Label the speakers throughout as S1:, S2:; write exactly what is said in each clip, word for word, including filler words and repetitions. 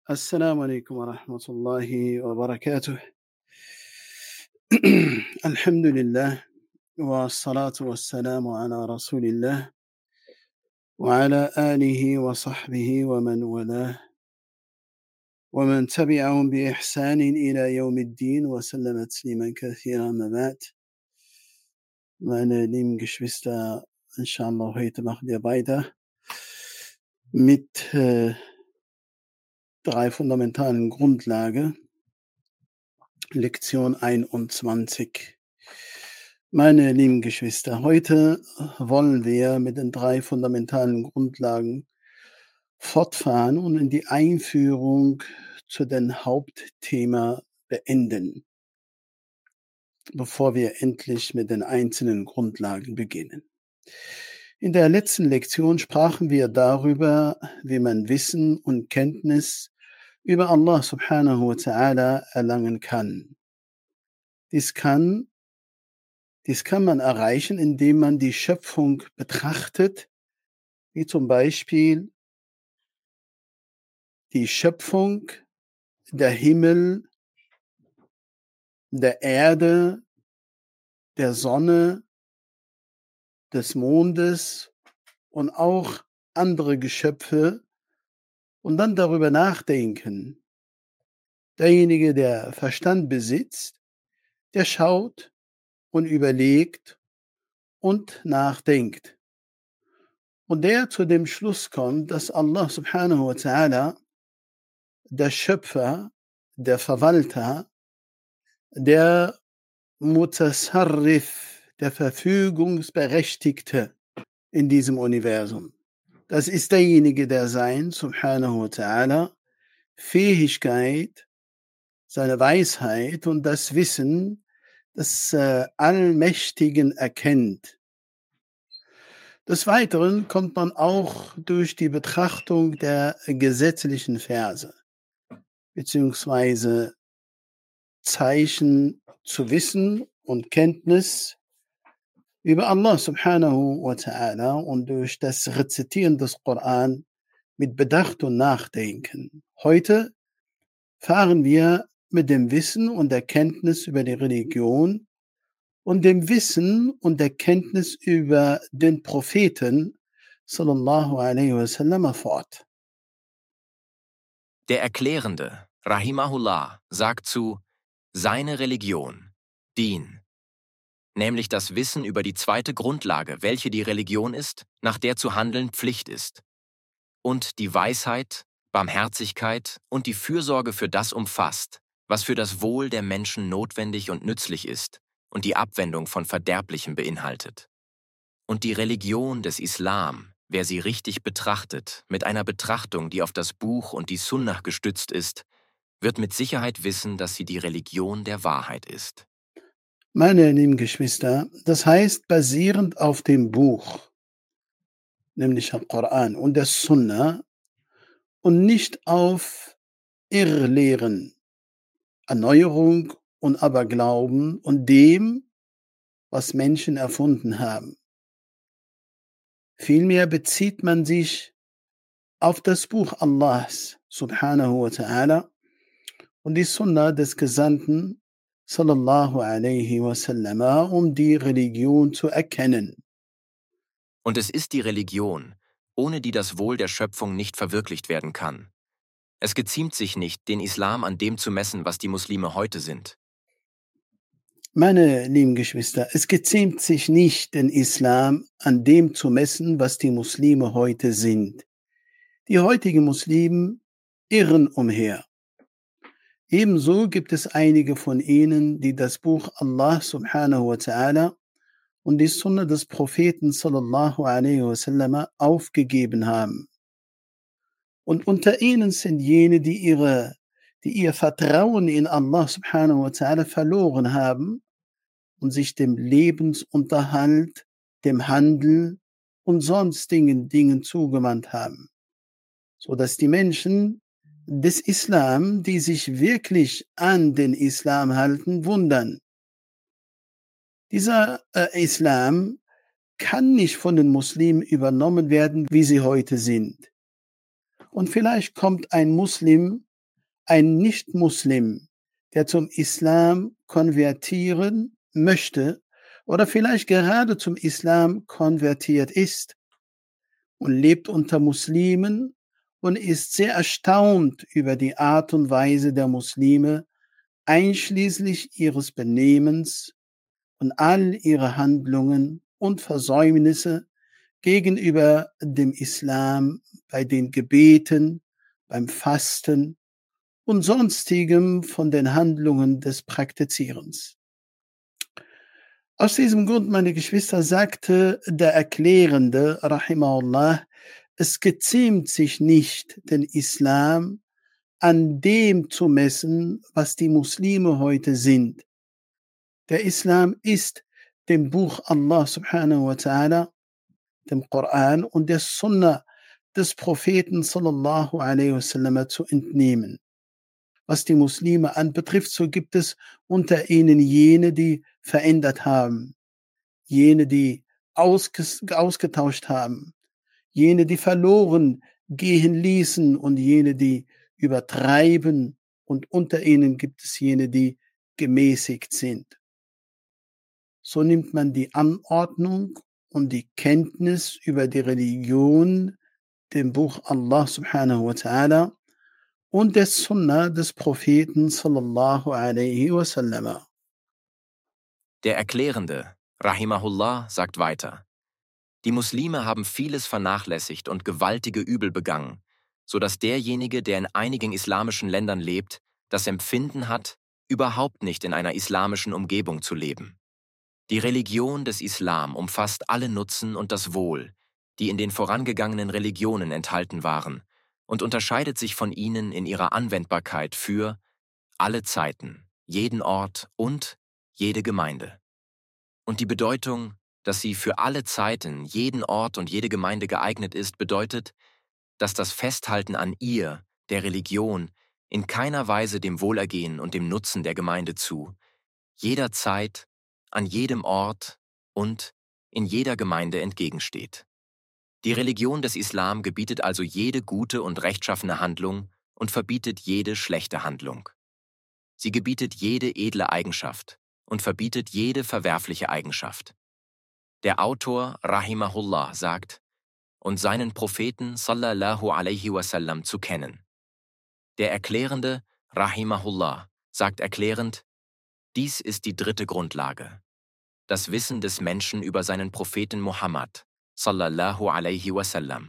S1: السلام عليكم ورحمة الله وبركاته. الحمد لله والصلاة والسلام على رسول الله وعلى آله وصحبه ومن والاه ومن تبعهم بإحسان إلى يوم الدين وسلم تسليما كثيرا. ما بعد. Meine lieben Geschwister, inshallah, heute machen wir weiter mit äh, drei fundamentalen Grundlagen. Lektion einundzwanzig. Meine lieben Geschwister, heute wollen wir mit den drei fundamentalen Grundlagen fortfahren und in die Einführung zu dem Hauptthema beenden, bevor wir endlich mit den einzelnen Grundlagen beginnen. In der letzten Lektion sprachen wir darüber, wie man Wissen und Kenntnis über Allah subhanahu wa ta'ala erlangen kann. Dies kann, dies kann man erreichen, indem man die Schöpfung betrachtet, wie zum Beispiel die Schöpfung, der Himmel, der Erde, der Sonne, des Mondes und auch andere Geschöpfe und dann darüber nachdenken. Derjenige, der Verstand besitzt, der schaut und überlegt und nachdenkt. Und der zu dem Schluss kommt, dass Allah subhanahu wa ta'ala der Schöpfer, der Verwalter, der Mutasarrif, der Verfügungsberechtigte in diesem Universum. Das ist derjenige, der sein, subhanahu wa ta'ala, Fähigkeit, seine Weisheit und das Wissen des äh, Allmächtigen erkennt. Des Weiteren kommt man auch durch die Betrachtung der gesetzlichen Verse beziehungsweise Zeichen zu Wissen und Kenntnis über Allah subhanahu wa ta'ala und durch das Rezitieren des Koran mit Bedacht und Nachdenken. Heute fahren wir mit dem Wissen und der Kenntnis über die Religion und dem Wissen und der Kenntnis über den Propheten sallallahu alaihi wasallam fort.
S2: Der Erklärende, Rahimahullah, sagt zu seine Religion, Din, nämlich das Wissen über die zweite Grundlage, welche die Religion ist, nach der zu handeln Pflicht ist, und die Weisheit, Barmherzigkeit und die Fürsorge für das umfasst, was für das Wohl der Menschen notwendig und nützlich ist und die Abwendung von Verderblichem beinhaltet. Und die Religion des Islam, wer sie richtig betrachtet, mit einer Betrachtung, die auf das Buch und die Sunnah gestützt ist, wird mit Sicherheit wissen, dass sie die Religion der Wahrheit ist.
S1: Meine lieben Geschwister, das heißt, basierend auf dem Buch, nämlich am Koran und der Sunnah, und nicht auf Irrlehren, Erneuerung und Aberglauben und dem, was Menschen erfunden haben. Vielmehr bezieht man sich auf das Buch Allahs, subhanahu wa ta'ala, und die Sunna des Gesandten, sallallahu alaihi wasallam, um die Religion zu erkennen.
S2: Und es ist die Religion, ohne die das Wohl der Schöpfung nicht verwirklicht werden kann. Es geziemt sich nicht, den Islam an dem zu messen, was die Muslime heute sind.
S1: Meine lieben Geschwister, es geziemt sich nicht, den Islam an dem zu messen, was die Muslime heute sind. Die heutigen Muslimen irren umher. Ebenso gibt es einige von ihnen, die das Buch Allah subhanahu wa ta'ala und die Sunna des Propheten sallallahu alaihi wasallam aufgegeben haben. Und unter ihnen sind jene, die ihre, die ihr Vertrauen in Allah subhanahu wa ta'ala verloren haben und sich dem Lebensunterhalt, dem Handel und sonstigen Dingen zugewandt haben, so dass die Menschen des Islam, die sich wirklich an den Islam halten, wundern. Dieser äh, Islam kann nicht von den Muslimen übernommen werden, wie sie heute sind. Und vielleicht kommt ein Muslim Ein Nicht-Muslim, der zum Islam konvertieren möchte oder vielleicht gerade zum Islam konvertiert ist und lebt unter Muslimen und ist sehr erstaunt über die Art und Weise der Muslime, einschließlich ihres Benehmens und all ihre Handlungen und Versäumnisse gegenüber dem Islam bei den Gebeten, beim Fasten und sonstigem von den Handlungen des Praktizierens. Aus diesem Grund, meine Geschwister, sagte der Erklärende, rahimahullah, es geziemt sich nicht, den Islam an dem zu messen, was die Muslime heute sind. Der Islam ist dem Buch Allah subhanahu wa ta'ala, dem Koran und der Sunna des Propheten sallallahu alaihi wasallam zu entnehmen. Was die Muslime anbetrifft, so gibt es unter ihnen jene, die verändert haben, jene, die ausges ausgetauscht haben, jene, die verloren gehen ließen und jene, die übertreiben, und unter ihnen gibt es jene, die gemäßigt sind. So nimmt man die Anordnung und die Kenntnis über die Religion, dem Buch Allah subhanahu wa ta'ala und der Sunna des Propheten sallallahu alaihi wasallam.
S2: Der Erklärende, Rahimahullah, sagt weiter: Die Muslime haben vieles vernachlässigt und gewaltige Übel begangen, so dass derjenige, der in einigen islamischen Ländern lebt, das Empfinden hat, überhaupt nicht in einer islamischen Umgebung zu leben. Die Religion des Islam umfasst alle Nutzen und das Wohl, die in den vorangegangenen Religionen enthalten waren, und unterscheidet sich von ihnen in ihrer Anwendbarkeit für alle Zeiten, jeden Ort und jede Gemeinde. Und die Bedeutung, dass sie für alle Zeiten, jeden Ort und jede Gemeinde geeignet ist, bedeutet, dass das Festhalten an ihr, der Religion, in keiner Weise dem Wohlergehen und dem Nutzen der Gemeinde zu, jederzeit, an jedem Ort und in jeder Gemeinde entgegensteht. Die Religion des Islam gebietet also jede gute und rechtschaffene Handlung und verbietet jede schlechte Handlung. Sie gebietet jede edle Eigenschaft und verbietet jede verwerfliche Eigenschaft. Der Autor Rahimahullah sagt, und seinen Propheten sallallahu alaihi wasallam zu kennen. Der Erklärende Rahimahullah sagt erklärend, dies ist die dritte Grundlage. Das Wissen des Menschen über seinen Propheten Muhammad sallallahu alaihi wasallam.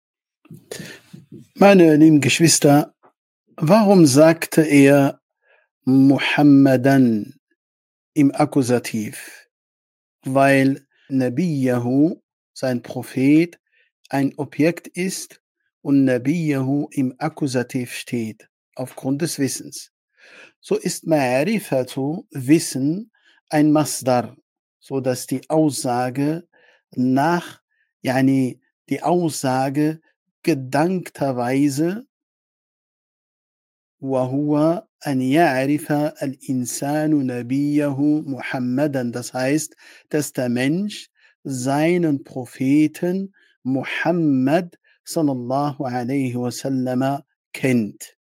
S1: Meine lieben Geschwister, warum sagte er Muhammadan im Akkusativ? Weil Nabiyahu, sein Prophet, ein Objekt ist und Nabiyahu im Akkusativ steht, aufgrund des Wissens. So ist Ma'rifatu, Wissen, ein Masdar, so dass die Aussage nach, yani die Aussage gedankterweise وهو أن يعرف الإنسان نبيه محمدا, das heißt, dass der Mensch seinen Propheten Muhammad sallallahu alaihi wasallam kennt.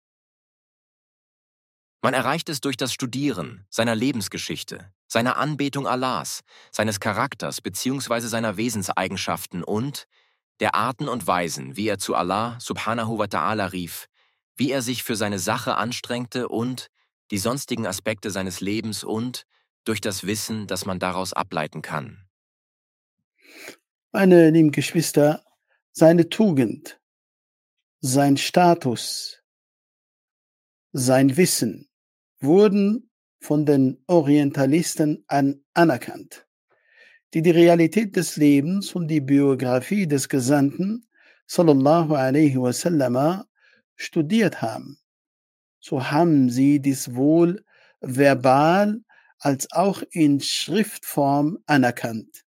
S2: Man erreicht es durch das Studieren seiner Lebensgeschichte, seiner Anbetung Allahs, seines Charakters bzw. seiner Wesenseigenschaften und der Arten und Weisen, wie er zu Allah subhanahu wa ta'ala rief, wie er sich für seine Sache anstrengte und die sonstigen Aspekte seines Lebens und durch das Wissen, das man daraus ableiten kann.
S1: Meine lieben Geschwister, seine Tugend, sein Status, sein Wissen wurden von den Orientalisten an anerkannt, die die Realität des Lebens und die Biografie des Gesandten sallallahu alaihi wasallam studiert haben. So haben sie dies wohl verbal als auch in Schriftform anerkannt.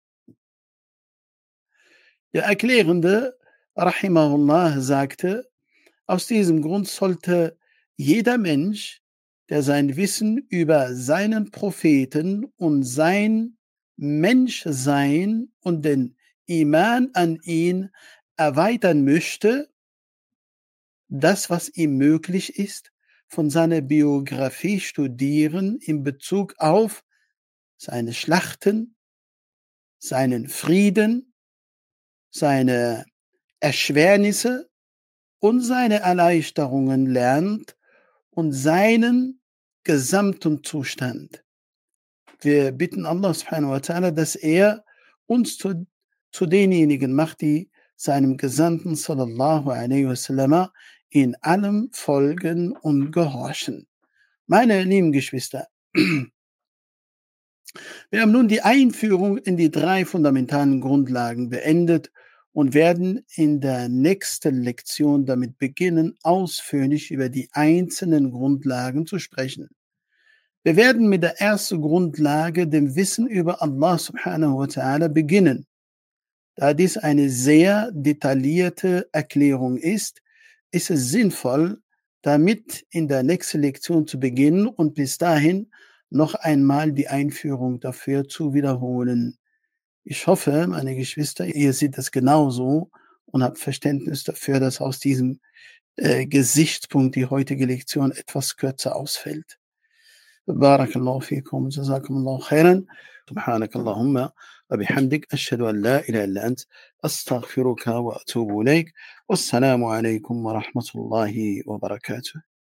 S1: Der Erklärende, Rahimahullah, sagte, aus diesem Grund sollte jeder Mensch, der sein Wissen über seinen Propheten und sein Menschsein und den Iman an ihn erweitern möchte, das, was ihm möglich ist, von seiner Biografie studieren in Bezug auf seine Schlachten, seinen Frieden, seine Erschwernisse und seine Erleichterungen lernt und seinen gesamten Zustand. Wir bitten Allah subhanahu wa ta'ala, dass er uns zu, zu denjenigen macht, die seinem Gesandten sallallahu alaihi wasallam in allem folgen und gehorchen. Meine lieben Geschwister, wir haben nun die Einführung in die drei fundamentalen Grundlagen beendet und werden in der nächsten Lektion damit beginnen, ausführlich über die einzelnen Grundlagen zu sprechen. Wir werden mit der ersten Grundlage, dem Wissen über Allah subhanahu wa ta'ala, beginnen. Da dies eine sehr detaillierte Erklärung ist, ist es sinnvoll, damit in der nächsten Lektion zu beginnen und bis dahin noch einmal die Einführung dafür zu wiederholen. Ich hoffe, meine Geschwister, ihr seht das genauso und habt Verständnis dafür, dass aus diesem äh, Gesichtspunkt die heutige Lektion etwas kürzer ausfällt. بارك الله فيكم جزاكم الله خيرا سبحانك اللهم وبحمدك أشهد أن لا إله إلا أنت أستغفرك وأتوب إليك والسلام عليكم ورحمة الله وبركاته